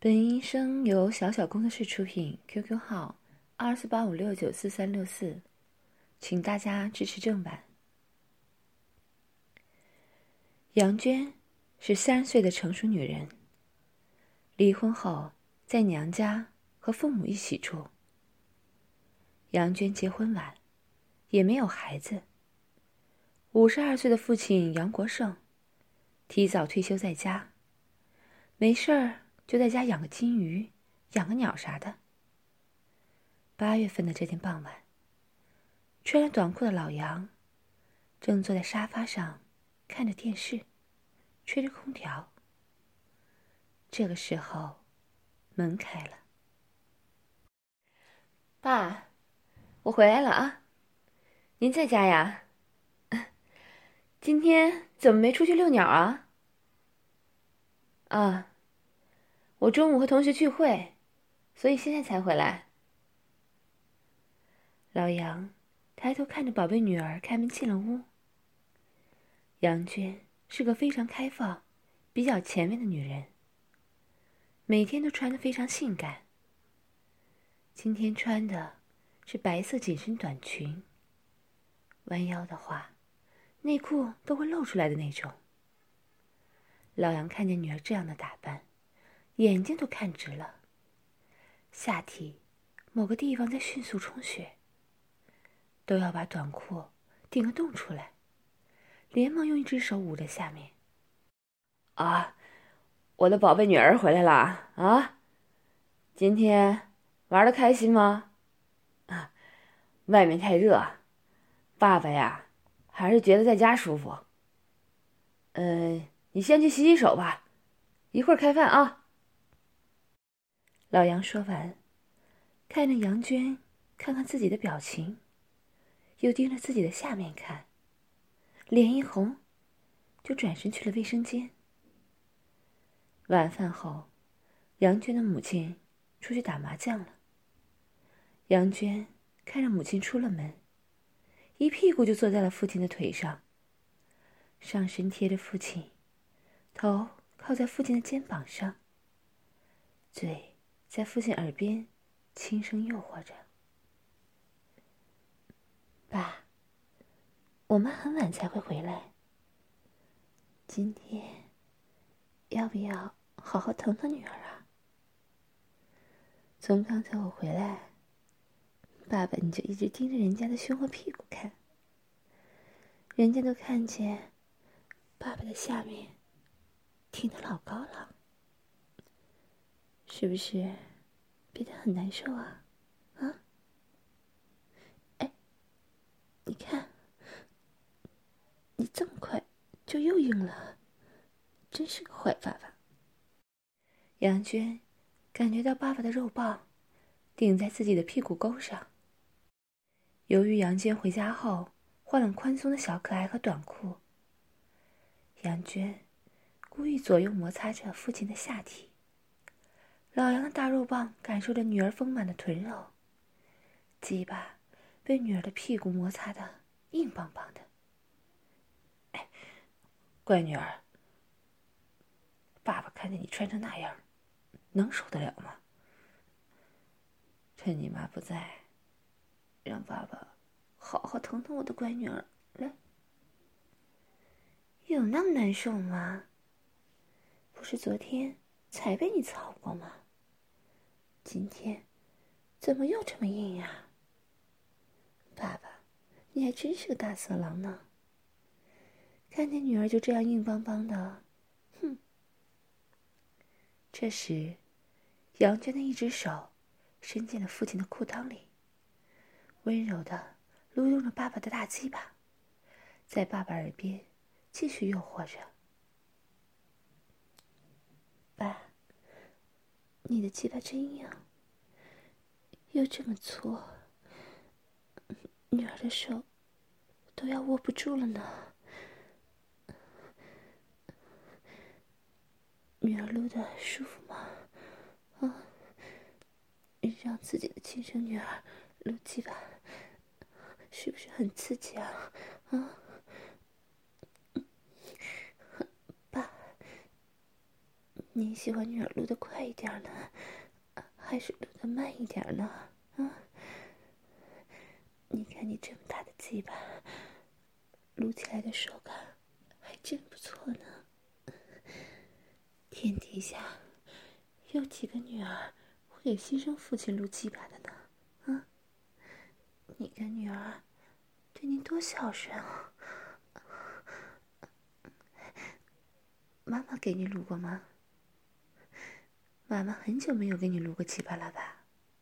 本音声由小小工作室出品 ，QQ 号2485694364，请大家支持正版。杨娟是30岁的成熟女人，离婚后在娘家和父母一起住。杨娟结婚晚，也没有孩子。52岁的父亲杨国胜提早退休在家，没事儿就在家养个金鱼，养个鸟啥的。8月份的这天傍晚，穿着短裤的老杨正坐在沙发上看着电视，吹着空调。这个时候，门开了。爸，我回来了啊，您在家呀？今天怎么没出去遛鸟啊？啊，我中午和同学聚会，所以现在才回来。老杨抬头看着宝贝女儿开门进了屋。杨娟是个非常开放、比较前面的女人，每天都穿得非常性感。今天穿的是白色紧身短裙，弯腰的话，内裤都会露出来的那种。老杨看见女儿这样的打扮，眼睛都看直了，下体某个地方在迅速充血，都要把短裤顶个洞出来，连忙用一只手捂着下面。啊，我的宝贝女儿回来了啊！今天玩得开心吗？啊，外面太热，爸爸呀，还是觉得在家舒服。你先去洗洗手吧，一会儿开饭啊。老杨说完，看着杨娟，看看自己的表情，又盯着自己的下面看，脸一红，就转身去了卫生间。晚饭后，杨娟的母亲出去打麻将了。杨娟看着母亲出了门，一屁股就坐在了父亲的腿上，上身贴着父亲，头靠在父亲的肩膀上，嘴在父亲耳边轻声诱惑着：“爸，我妈很晚才会回来，今天要不要好好疼疼女儿啊？从刚才我回来，爸爸你就一直盯着人家的胸和屁股看，人家都看见爸爸的下面挺得老高了，是不是憋得很难受啊？啊？哎，你看，你这么快就又硬了，真是个坏爸爸。”杨娟感觉到爸爸的肉棒顶在自己的屁股沟上。由于杨娟回家后换了宽松的小可爱和短裤，杨娟故意左右摩擦着父亲的下体。老杨的大肉棒感受着女儿丰满的臀肉，鸡巴被女儿的屁股摩擦得硬邦邦的。哎，乖女儿，爸爸看见你穿成那样，能受得了吗？趁你妈不在，让爸爸好好疼疼我的乖女儿。来，有那么难受吗？不是昨天才被你操过吗？今天怎么又这么硬呀？爸爸，你还真是个大色狼呢。看见女儿就这样硬邦邦的，哼。这时，杨娟的一只手伸进了父亲的裤裆里，温柔地撸用着爸爸的大鸡巴，在爸爸耳边继续诱惑着：“爸，你的鸡巴真硬，又这么粗，女儿的手都要握不住了呢。女儿撸得舒服吗？啊，让自己的亲生女儿撸鸡巴，是不是很刺激啊？啊，爸， 你喜欢女儿撸得快一点呢，还是撸得慢一点呢？啊？你看你这么大的鸡巴，撸起来的手感还真不错呢。天底下有几个女儿会给牺牲父亲撸鸡巴的呢？啊？你跟女儿对你多孝顺啊！妈妈给你撸过吗？妈妈很久没有给你撸过鸡巴了吧？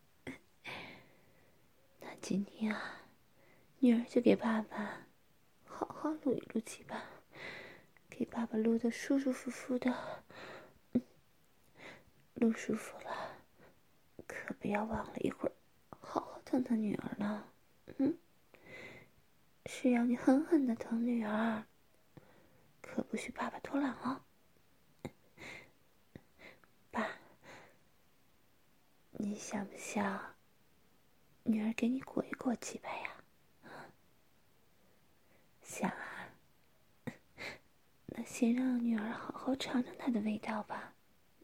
那今天啊，女儿就给爸爸好好撸一撸鸡巴，给爸爸撸得舒舒服服的。撸舒服了，可不要忘了一会儿好好疼疼女儿呢。是要你狠狠的疼女儿，可不许爸爸偷懒哦。爸，你想不想女儿给你裹一裹鸡巴呀？想啊，那先让女儿好好尝尝它的味道吧。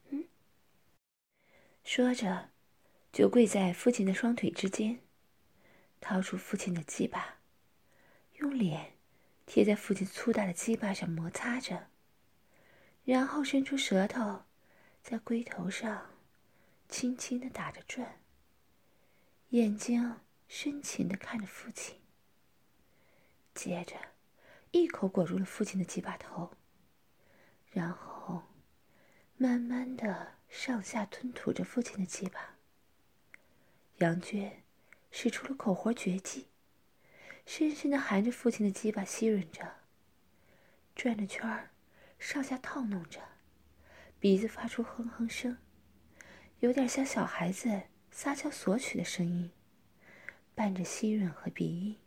说着，就跪在父亲的双腿之间，掏出父亲的鸡巴，用脸贴在父亲粗大的鸡巴上摩擦着，然后伸出舌头，在龟头上轻轻地打着转，眼睛深情地看着父亲，接着一口裹住了父亲的鸡巴头，然后慢慢地上下吞吐着父亲的鸡巴。杨娟使出了口活绝技，深深地含着父亲的鸡巴吸吮着，转着圈儿，上下套弄着，鼻子发出哼哼声，有点像小孩子撒娇索取的声音，伴着吸吮和鼻音。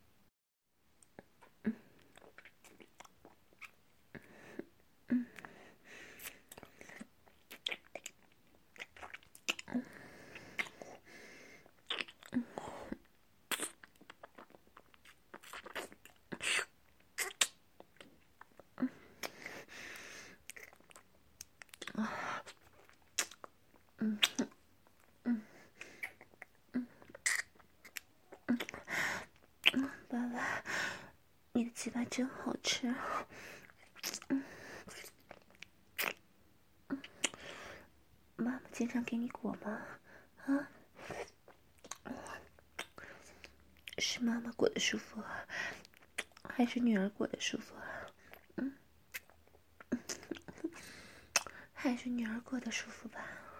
爸爸，你的鸡巴真好吃。妈妈经常给你裹吗？啊？是妈妈裹的舒服，还是女儿裹的舒服啊？还是女儿裹的舒服吧。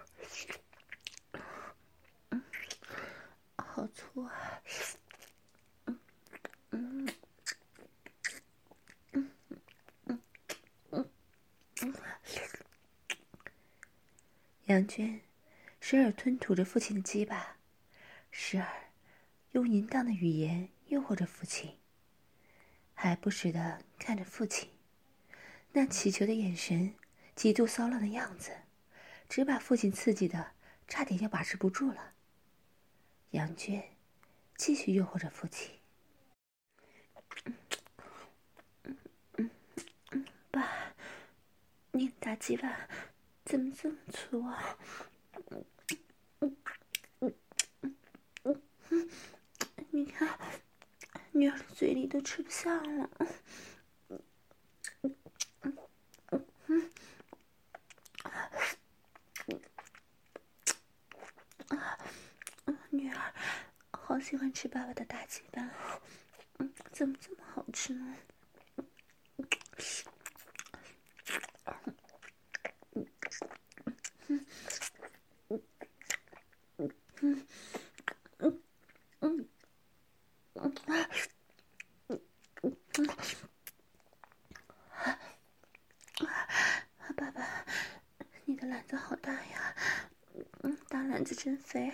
好粗啊。杨娟时而吞吐着父亲的鸡巴，时而用淫荡的语言诱惑着父亲，还不时地看着父亲那乞求的眼神，极度骚浪的样子，只把父亲刺激的差点要把持不住了。杨娟继续诱惑着父亲。爸，你的大鸡巴怎么这么粗啊？你看，女儿的嘴里都吃不下了。女儿好喜欢吃爸爸的大鸡巴，怎么这么好吃呢？爸爸，你的篮子好大呀，大篮子真肥。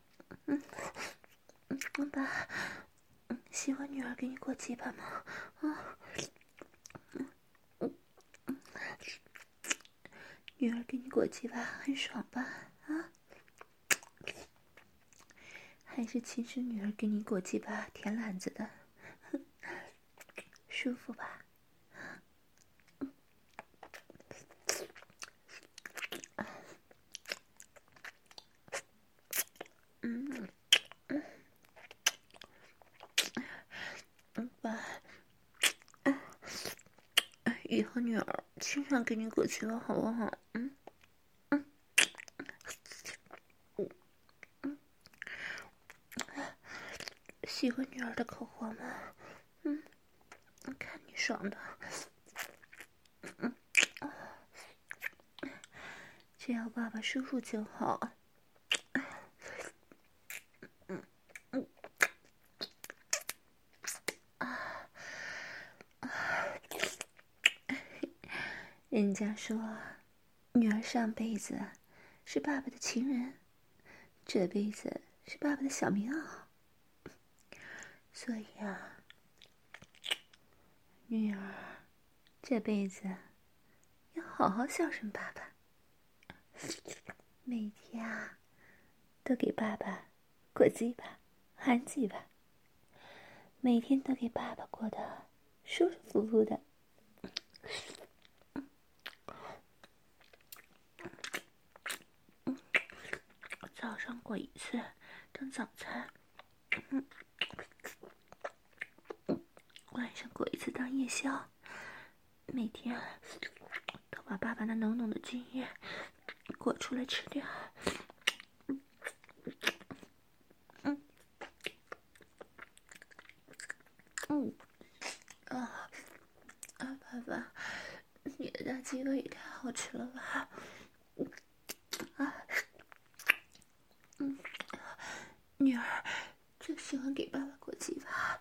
爸，喜欢女儿给你裹鸡巴吗？女儿给你裹鸡巴很爽吧？啊？还是亲生女儿给你裹鸡巴填篮子的，舒服吧？ 爸，以后女儿经常给你裹鸡巴好不好？喜欢女儿的口活吗？看你爽的。只要爸爸舒服就好。人家说，女儿上辈子是爸爸的情人，这辈子是爸爸的小棉袄。所以啊，女儿这辈子要好好孝顺爸爸，每天啊都给爸爸裹鸡巴、含鸡巴，每天都给爸爸过得舒舒服服的。早上裹一次当早餐，晚上裹一次当夜宵，每天都把爸爸那浓浓的精液裹出来吃掉。爸爸，你的大鸡巴也太好吃了吧！女儿就喜欢给爸爸裹鸡巴。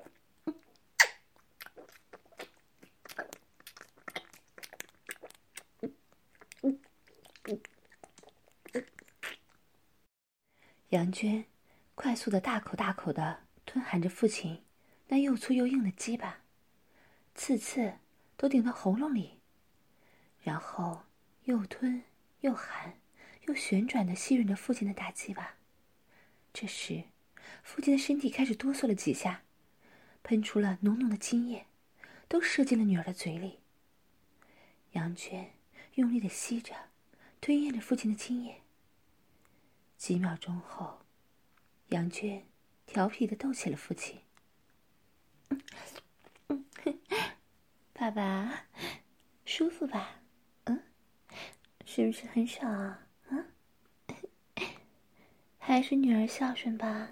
杨娟快速的大口大口的吞含着父亲那又粗又硬的鸡巴，次次都顶到喉咙里，然后又吞又含又旋转的吸吮着父亲的大鸡巴。这时父亲的身体开始哆嗦了几下，喷出了浓浓的精液，都射进了女儿的嘴里。杨娟用力的吸着吞咽着父亲的精液。几秒钟后，杨娟调皮地逗起了父亲：“爸爸，舒服吧？是不是很爽啊？还是女儿孝顺吧？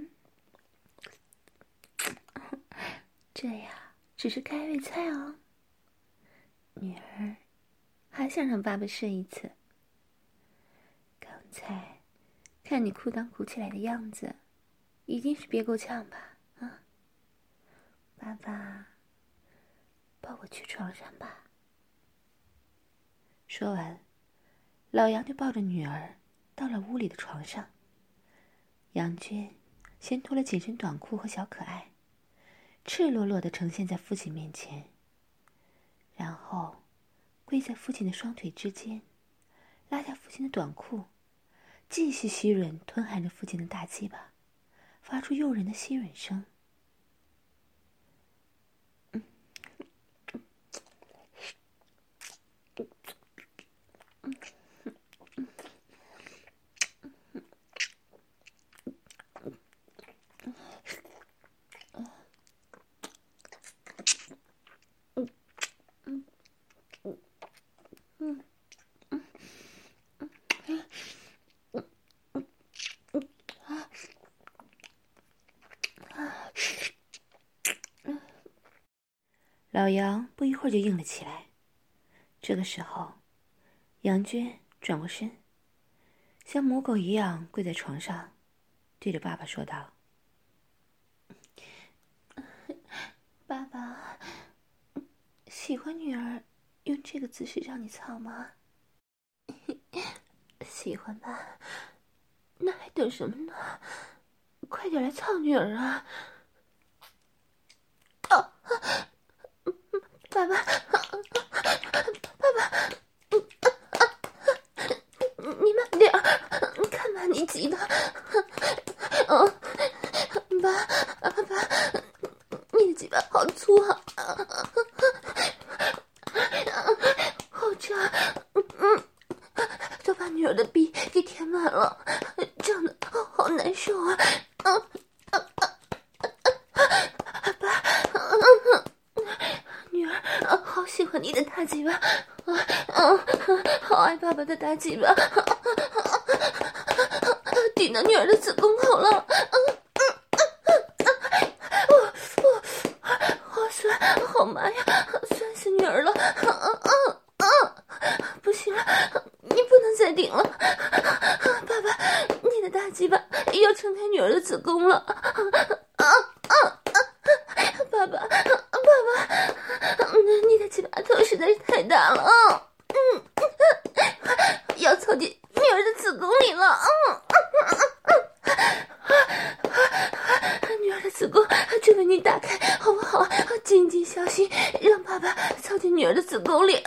这呀只是开胃菜哦。女儿还想让爸爸射一次。刚才看你裤裆鼓起来的样子，一定是憋够呛吧？爸爸，抱我去床上吧。”说完，老杨就抱着女儿到了屋里的床上。杨娟先脱了紧身短裤和小可爱，赤裸裸地呈现在父亲面前，然后跪在父亲的双腿之间，拉下父亲的短裤，继续吸吮吞含着父亲的大鸡巴，发出诱人的吸吮声。老杨不一会儿就硬了起来。这个时候，杨娟转过身，像母狗一样跪在床上，对着爸爸说道：“爸爸，喜欢女儿用这个姿势让你操吗？喜欢吧？那还等什么呢？快点来操女儿啊！”爸爸，你慢点儿，看把你急的。爸，你的鸡巴好粗啊，好胀，都把女儿的逼给填满了， 胀的好难受啊！爸，女儿，好喜欢你的大鸡巴，好爱爸爸的大鸡巴，顶到女儿的子宫口了，好酸，好麻呀，酸死女儿了，不行了，你不能再顶了，爸爸，你的大鸡巴要撑开女儿的子宫了，爸爸，你的鸡巴头实在是太大了啊！要凑进女儿的子宫里了，女儿的子宫就为你打开，好不好？谨记小心，让爸爸凑进女儿的子宫里。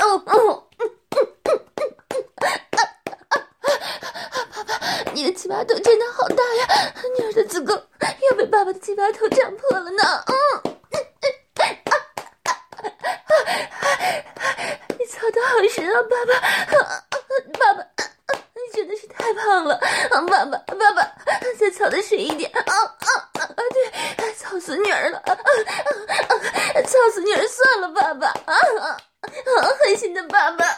爸爸，你的鸡巴头真的好大呀！女儿的子宫要被爸爸的鸡巴头胀破了呢。你操得好深啊，爸爸，你真的是太胖了，爸爸，再操得深一点，对，操死女儿了，操死女儿算了，爸爸，狠心的爸爸。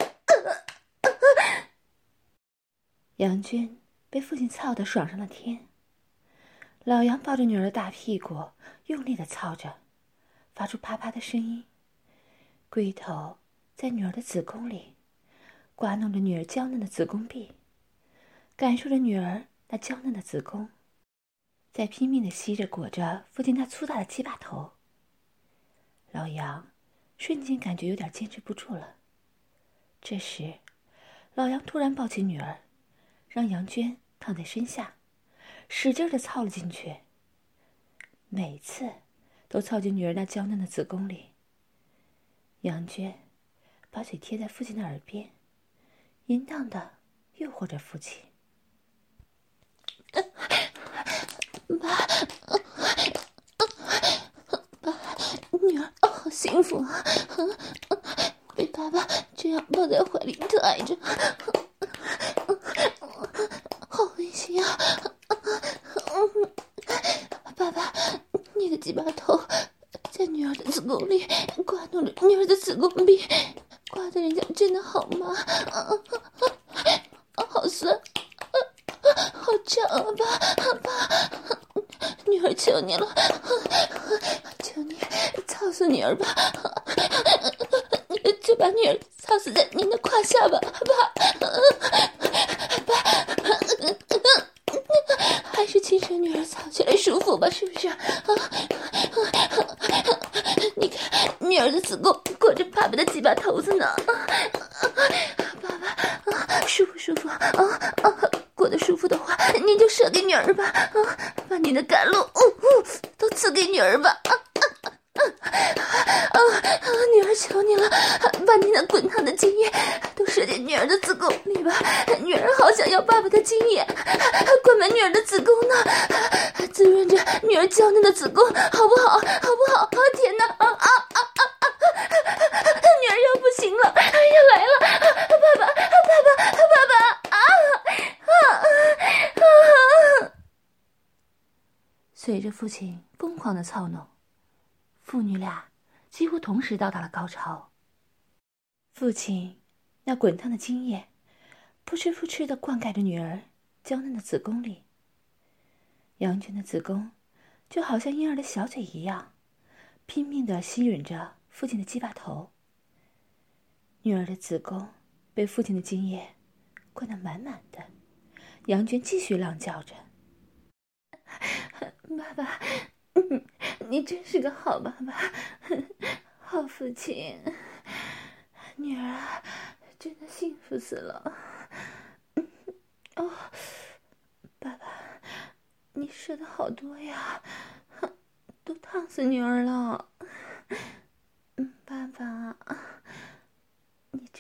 杨娟被父亲操得爽上了天，老杨抱着女儿的大屁股，用力地操着，发出啪啪的声音，龟头在女儿的子宫里刮弄着女儿娇嫩的子宫壁，感受着女儿那娇嫩的子宫，在拼命地吸着裹着父亲那粗大的鸡巴头。老杨瞬间感觉有点坚持不住了。这时，老杨突然抱起女儿，让杨娟躺在身下，使劲地操了进去。每次都操进女儿那娇嫩的子宫里。杨娟把嘴贴在父亲的耳边，淫荡地诱惑着父亲。 爸，女儿好幸福啊，被爸爸这样抱在怀里抬着，好温馨啊！爸爸，你的鸡巴头在女儿的子宫里刮弄着女儿的子宫壁，刮得人家真的好麻，好酸，好胀啊！爸，女儿求你了，求你操死女儿吧，就把女儿操死在您的胯下吧，爸，还是亲生女儿操起来舒服吧，是不是？你看女儿的子宫裹着爸爸的鸡巴头子呢，爸爸，舒不舒服？裹得舒服的话，您就射给女儿吧，把您的甘露，都赐给女儿吧。女儿求你了，把你那滚烫的精液都射进女儿的子宫里吧，女儿好想要爸爸的精液，灌满女儿的子宫呢，滋润着女儿娇嫩的子宫，好不好？天哪，女儿要不行了，要来了，爸爸！ 随着父亲疯狂的操弄，父女俩几乎同时到达了高潮。父亲那滚烫的精液扑哧扑哧地灌溉着女儿娇嫩的子宫里。杨娟的子宫就好像婴儿的小嘴一样，拼命地吸吮着父亲的鸡巴头。女儿的子宫被父亲的精液灌得满满的，杨娟继续浪叫着： 爸爸，你真是个好爸爸，好父亲，女儿啊，真的幸福死了。爸爸，你射的好多呀，都烫死女儿了。爸爸，